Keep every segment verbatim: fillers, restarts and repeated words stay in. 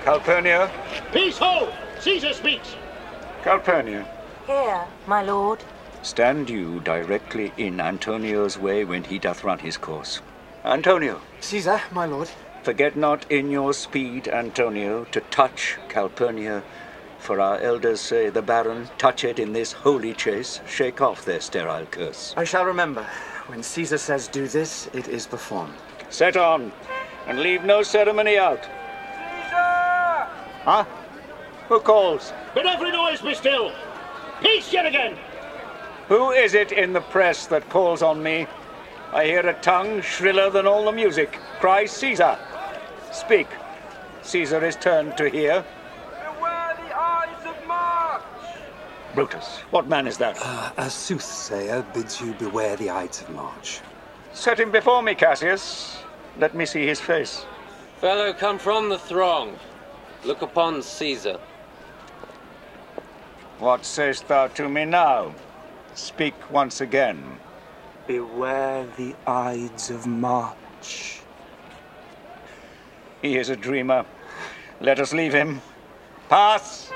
Calpurnia? Peace hold! Caesar speaks! Calpurnia. Here, my lord. Stand you directly in Antonio's way when he doth run his course. Antonio. Caesar, my lord. Forget not in your speed, Antonio, to touch Calpurnia, for our elders say the Baron touch it in this holy chase, shake off their sterile curse. I shall remember. When Caesar says do this, it is performed. Set on, and leave no ceremony out. Caesar! Huh? Who calls? Bid every noise be still! Peace yet again! Who is it in the press that calls on me? I hear a tongue shriller than all the music. Cry Caesar. Speak. Caesar is turned to hear. Beware the Ides of March! Brutus, what man is that? Uh, a soothsayer bids you beware the Ides of March. Set him before me, Cassius. Let me see his face. Fellow, come from the throng. Look upon Caesar. What sayst thou to me now? Speak once again. Beware the Ides of March. He is a dreamer. Let us leave him. Pass!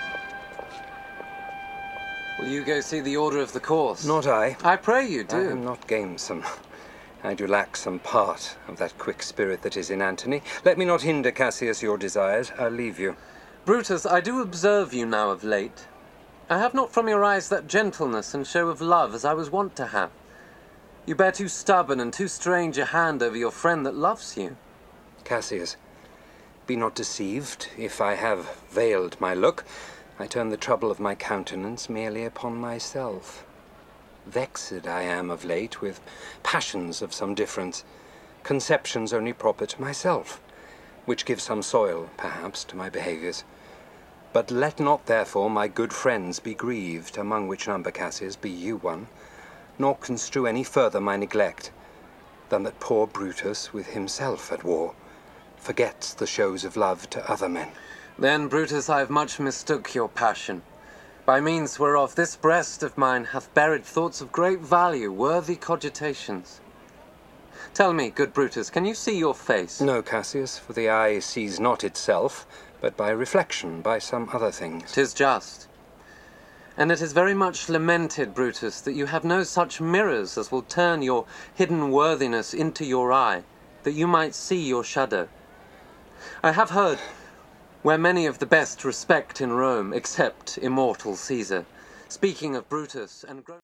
Will you go see the order of the course? Not I. I pray you I do. am not gamesome. I do lack some part of that quick spirit that is in Antony. Let me not hinder, Cassius, your desires. I'll leave you. Brutus, I do observe you now of late. I have not from your eyes that gentleness and show of love as I was wont to have. You bear too stubborn and too strange a hand over your friend that loves you. Cassius, be not deceived. If I have veiled my look, I turn the trouble of my countenance merely upon myself. Vexed I am of late with passions of some difference, conceptions only proper to myself, which give some soil, perhaps, to my behaviours. But let not, therefore, my good friends be grieved, among which number, Cassius, be you one, nor construe any further my neglect, than that poor Brutus, with himself at war, forgets the shows of love to other men. Then, Brutus, I have much mistook your passion, by means whereof this breast of mine hath buried thoughts of great value, worthy cogitations. Tell me, good Brutus, can you see your face? No, Cassius, for the eye sees not itself, but by reflection, by some other things. 'Tis just. And it is very much lamented, Brutus, that you have no such mirrors as will turn your hidden worthiness into your eye, that you might see your shadow. I have heard, where many of the best respect in Rome, except immortal Caesar, speaking of Brutus and